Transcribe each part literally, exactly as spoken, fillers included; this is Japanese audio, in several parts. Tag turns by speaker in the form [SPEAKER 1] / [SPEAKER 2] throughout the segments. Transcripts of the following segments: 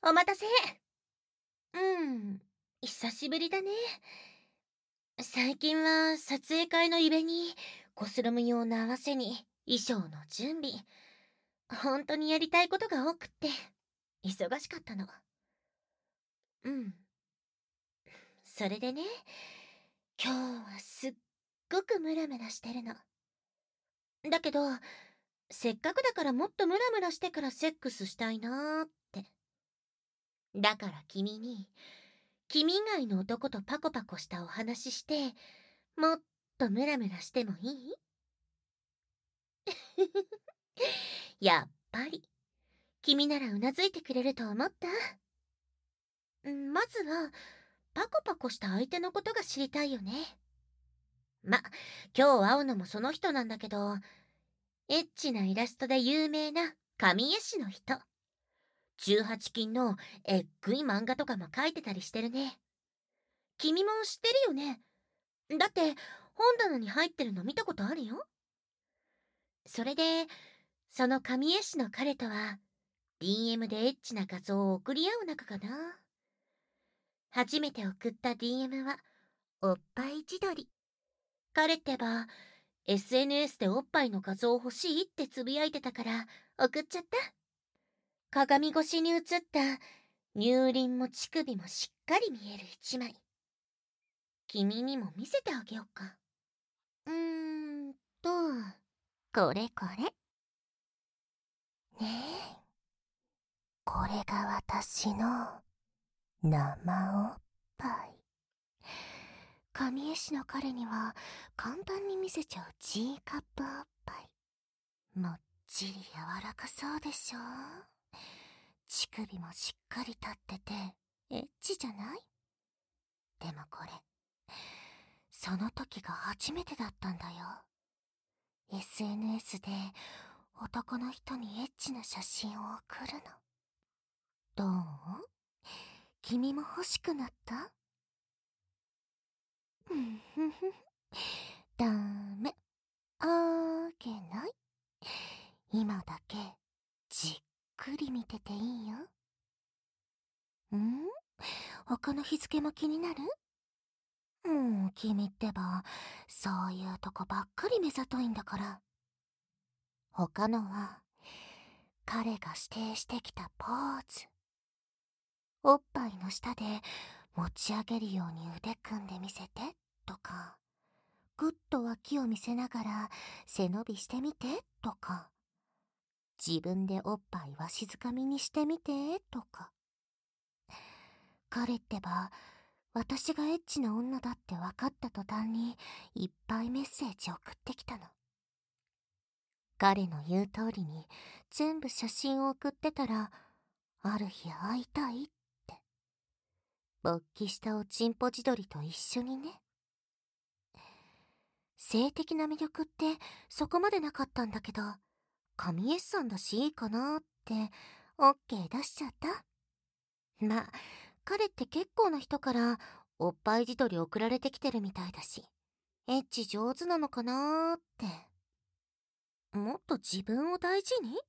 [SPEAKER 1] お待たせ。うん、久しぶりだね。最近は撮影会のイベにコスチューム用の合わせに衣装の準備。本当にやりたいことが多くって忙しかったの。うん。それでね、今日はすっごくムラムラしてるの。だけど、せっかくだからもっとムラムラしてからセックスしたいなーって。だから君に、君以外の男とパコパコしたお話しして、もっとムラムラしてもいい？やっぱり、君ならうなずいてくれると思った。んまずは、パコパコした相手のことが知りたいよね。ま、今日会うのもその人なんだけど、エッチなイラストで有名な神絵師の人。じゅうはち禁のえっぐい漫画とかも描いてたりしてるね。君も知ってるよね。だって、本棚に入ってるの見たことあるよ。それで、その神絵師の彼とは、ディーエム でエッチな画像を送り合う仲かな。初めて送った ディーエム は、おっぱい自撮り。彼ってば、エスエヌエス でおっぱいの画像欲しいってつぶやいてたから、送っちゃった。鏡越しに映った乳輪も乳首もしっかり見える一枚。君にも見せてあげようか。うーんと、これこれ。ねえ、これが私の生おっぱい。神絵師の彼には簡単に見せちゃう G カップおっぱい。もっちり柔らかそうでしょ。乳首もしっかり立っててエッチじゃない？でもこれ、その時が初めてだったんだよ。エスエヌエス で男の人にエッチな写真を送るの。どう？君も欲しくなった？うんふふ。ダメ。あげない。今だけじっくり見てていいよ。ん？他の日付も気になる？もう君ってば、そういうとこばっかり目ざといんだから。他のは、彼が指定してきたポーズ。おっぱいの下で持ち上げるように腕組んでみせてとか、ぐっと脇を見せながら背伸びしてみてとか、自分でおっぱいわしづかみにしてみてとか。彼ってば、私がエッチな女だって分かった途端にいっぱいメッセージ送ってきたの。彼の言う通りに全部写真を送ってたら、ある日会いたいって。勃起したおちんぽ自撮りと一緒にね。性的な魅力ってそこまでなかったんだけど、神絵師さんだしいいかなって、オッケー出しちゃった。まあ、彼って結構な人からおっぱい自撮り送られてきてるみたいだし、エッチ上手なのかなーって。もっと自分を大事に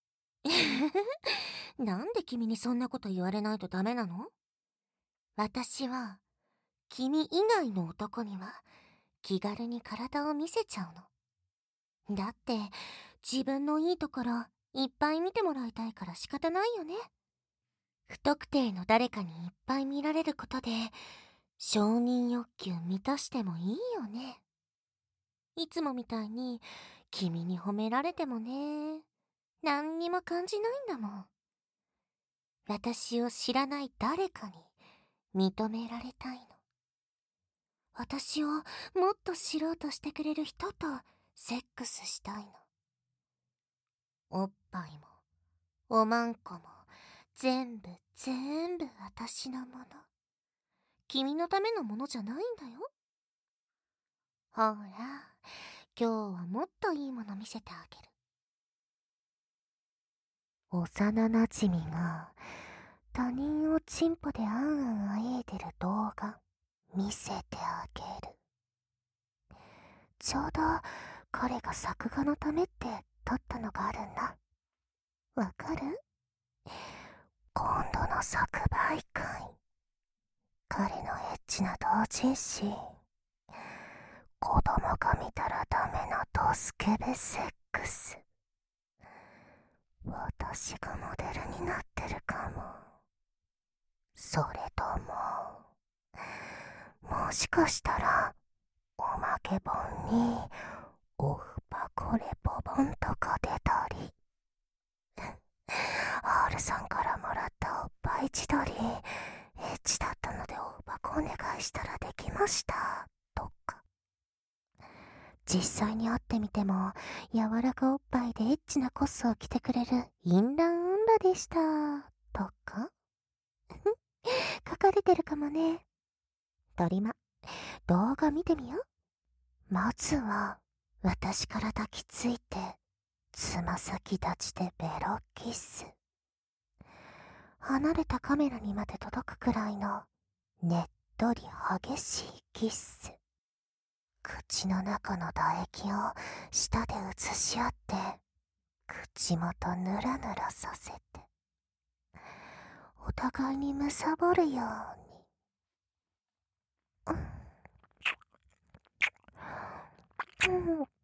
[SPEAKER 1] なんで君にそんなこと言われないとダメなの？私は、君以外の男には気軽に体を見せちゃうの。だって、自分のいいところいっぱい見てもらいたいから仕方ないよね。不特定の誰かにいっぱい見られることで、承認欲求満たしてもいいよね。いつもみたいに、君に褒められてもね、何にも感じないんだもん。私を知らない誰かに認められたいの。私をもっと知ろうとしてくれる人とセックスしたいの。おっぱいも、おまんこも、全部全部私のもの。君のためのものじゃないんだよ。ほら、今日はもっといいもの見せてあげる。幼なじみが他人をチンポであんあんあえいでる動画見せてあげる。ちょうど彼が作画のためって撮ったのがあるんだ。わかる？今度の
[SPEAKER 2] 即売会。彼のエッチな同人誌。子供が見たらダメなドスケベセックス。私がモデルになってるかも。それとも、もしかしたら、おまけ本に、オフパコレポ本とか出たり。R さんからもらったおっぱい自撮り、エッチだったのでオフパコお願いしたらできました、とか。実際に会ってみても、柔らかおっぱいでエッチなコスを着てくれるインラン女でした、とか。書かれてるかもね。ドリマ、動画見てみよう。まずは、私から抱きついて、つま先立ちでベロキス。離れたカメラにまで届くくらいの、ねっとり激しいキッス。口の中の唾液を舌で移し合って、口元ぬらぬらさせて、お互いにむさぼるように。うん。うん。うん。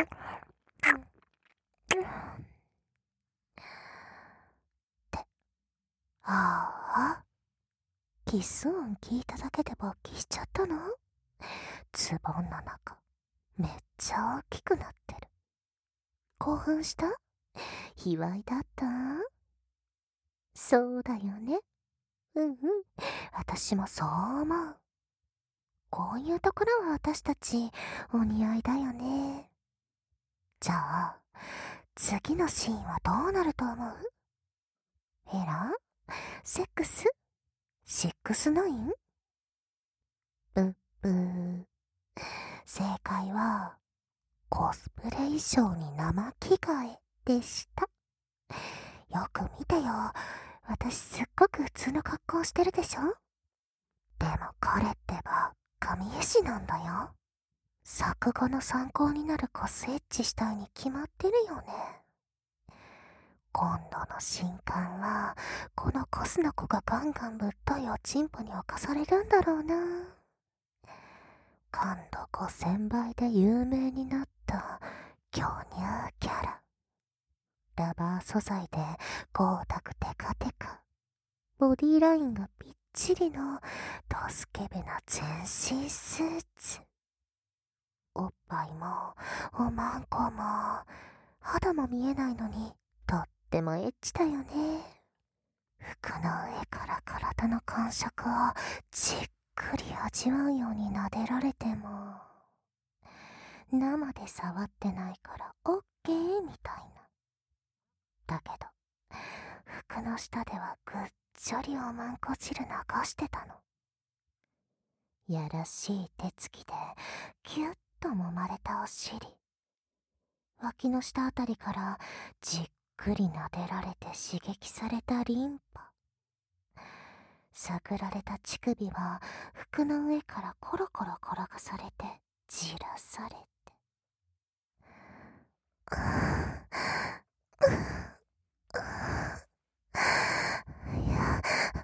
[SPEAKER 2] ああ、キス音聞いただけで勃起しちゃったの？ズボンの中、めっちゃ大きくなってる。興奮した？卑猥だった？そうだよね。うんうん。私もそう思う。こういうところは私たち、お似合いだよね。じゃあ、次のシーンはどうなると思う？エラ？セックス？シックスナイン？ブッブー。正解は、コスプレ衣装に生着替えでした。よく見てよ。私すっごく普通の格好してるでしょ？でも彼ってば、神絵師なんだよ。作画の参考になるコスエッチしたいに決まってるよね。今度の新刊は、このコスの子がガンガンぶっといおちんぽに侵されるんだろうな。感度ごせんばいで有名になった巨乳キャラ。ラバー素材で光沢テカテカ。ボディラインがぴっちりのドスケベな全身スーツ。おっぱいもおまんこも肌も見えないのにとってもエッチだよね。服の上から体の感触をじっくり味わうように撫でられても生で触ってないからオッケーみたいな。だけど服の下ではぐっちょりおまんこ汁流してたの。やらしい手つきでキュッと揉まれたお尻、脇の下あたりからじっくり撫でられて刺激されたリンパ、探られた乳首は服の上からコロコロ転がされてじらされて、いや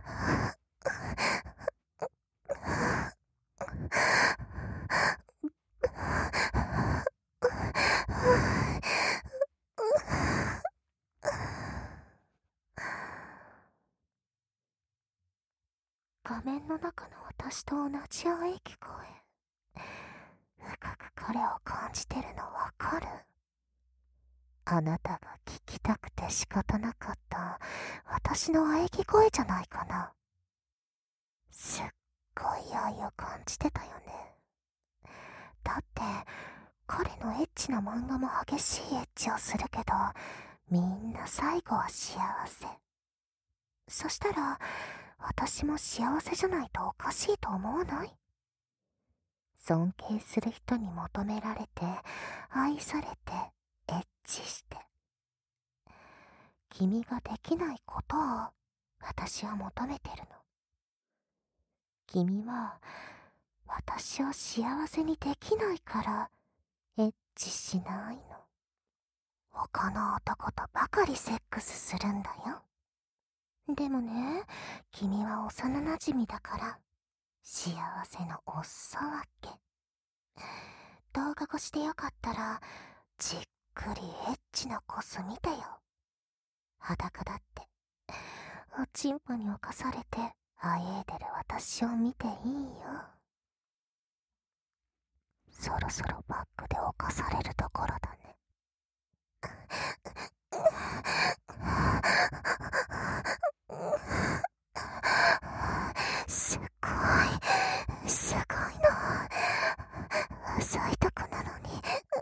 [SPEAKER 2] 画面の中の私と同じ喘ぎ声。深く彼を感じてるのわかる？あなたが聞きたくて仕方なかった私の喘ぎ声じゃないかな。すっごい愛を感じてたよね。だって彼のエッチな漫画も激しいエッチをするけど、みんな最後は幸せ。そしたら私も幸せじゃないとおかしいと思わない？尊敬する人に求められて愛されてエッチして、君ができないことを私は求めてるの。君は私を幸せにできないからエッチしないの。他の男とばかりセックスするんだよ。 でもね、君は幼馴染だから、幸せのお裾分け。動画越しでよかったら、じっくりエッチなコス見てよ。裸だって、おちんぽに侵されて、あえいでる私を見ていいよ。そろそろバックで侵されるところだね。すっごい、すごいの。浅いとこなのに。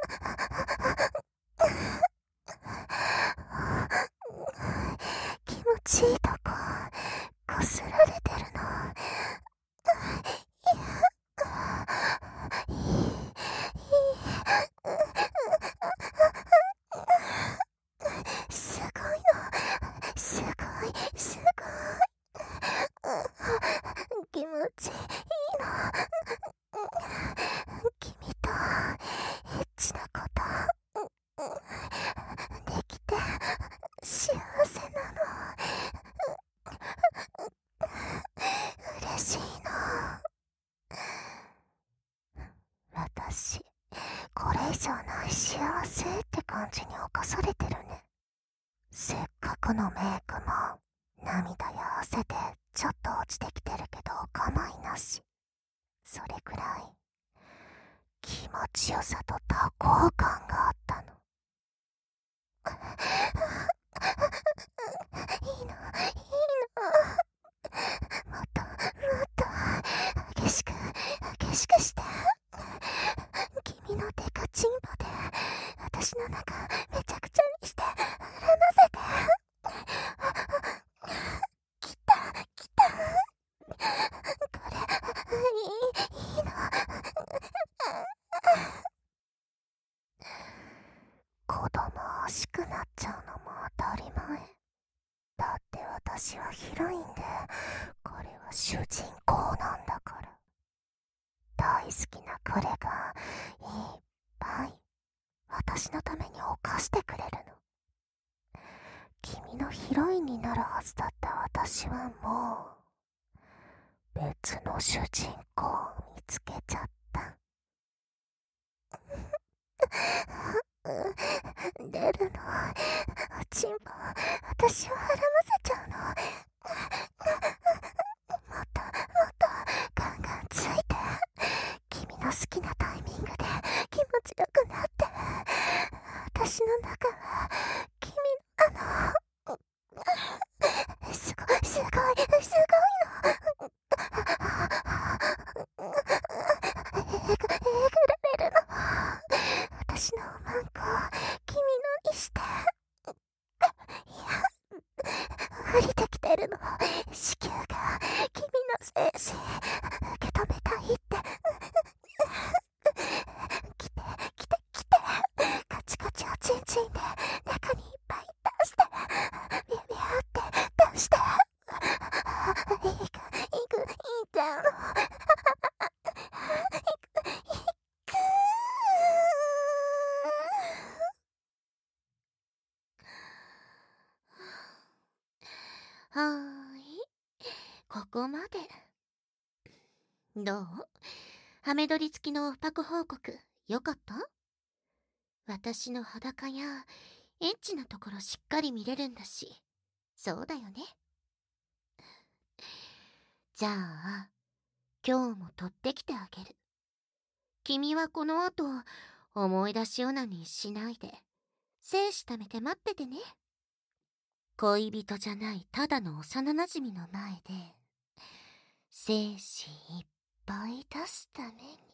[SPEAKER 2] 気持ちいいとこ、こすられてるの。いい、いい。すごいの。すごい、すごい。気持ちいいの。君とエッチなことできて幸せなの。嬉しいの。私、これ以上ない幸せって感じに侵されてるね。せっかくのメイクも涙や汗でちょっと落ちてきてるけどお構いなし。それくらい気持ちよさと多幸感があったの。いいの、いいの。もっと、もっと激しく、激しくして。君のデカチンポで私の中めちゃくちゃにして膨らませて。来た、来た。これ、いい、いいの。子供欲しくなっちゃうのも当たり前。だって私はヒロインで、彼は主人公なんだから。大好きな彼がいっぱい私のために犯してくれるの。君のヒロインになるはずだった私はもう別の主人公を見つけちゃった。出るの、おちんぽ、私をはらませちゃうの。もっともっとガンガンついて。君の好きなタイミングで気持ちよくなって。私の中は君のあのすごいすごいすごいの。えぐ、えぐられるの。私のおまんこ君のにして。いや、降りてきてるの。子宮が君の精子受け止めたいって。来て来て来て。カチカチおちんちんで中にいっぱい出して。ビュビュって出して。いくいくいいじゃん。
[SPEAKER 1] はーい、ここまで。どう？ハメ撮り付きのパク報告よかった？私の裸やエッチなところしっかり見れるんだし、そうだよね。じゃあ今日も撮ってきてあげる。君はこの後思い出しオナニーしないで精子溜めて待っててね。恋人じゃないただの幼馴染の前で精子いっぱい出すために。